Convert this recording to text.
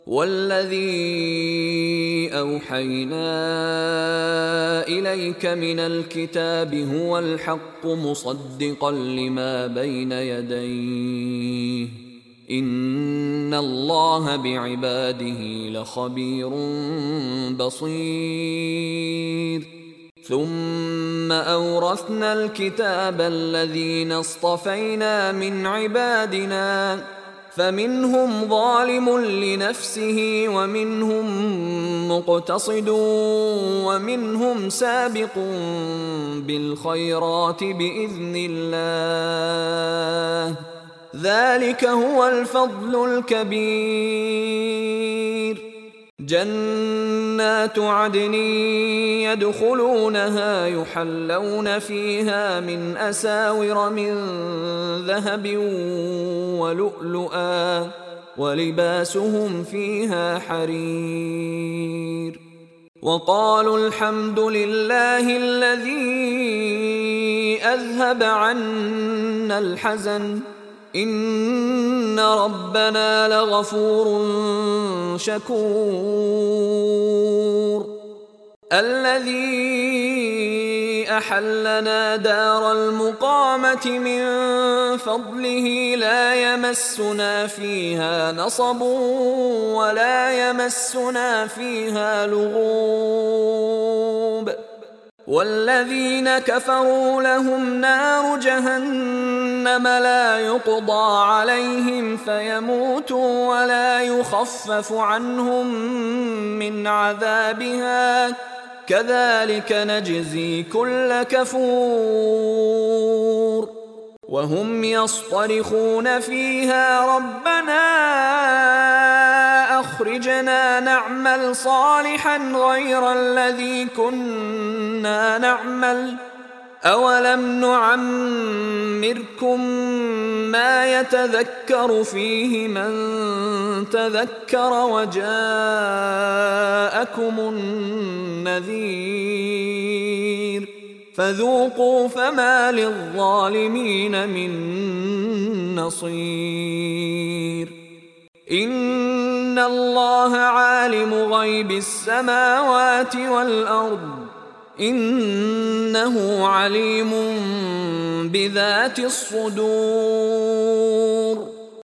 والذي أوحينا إليك من الكتاب هو الحق مصدقا لما بين يديه إن الله بعباده لخبير بصير. ثم أورثنا الكتاب الذين اصطفينا من عبادنا فمنهم ظالم لنفسه ومنهم مقتصد ومنهم سابق بالخيرات بإذن الله ذلك هو الفضل الكبير. جنات عدن يدخلونها يحلون فيها من أساور من ذهب ولؤلؤا ولباسهم فيها حرير. وقالوا الحمد لله الذي أذهب عنا الحزن إن ربنا لغفور شكور. الذي أحلنا دار المقامة من فضله لا يمسنا فيها نصب ولا يمسنا فيها لغوب. والذين كفروا لهم نار جهنم لا يقضى عليهم فيموتوا ولا يخفف عنهم من عذابها كذلك نجزي كل كفور. وهم يصطرخون فيها ربنا أخرجنا نعمل صالحا غير الذي كنا نعمل أولم نعمركم ما يتذكر فيه من تذكر وجاءكم النذير فذوقوا فما للظالمين من نصير. إن الله عالم غيب السماوات والأرض إنه عليم بذات الصدور.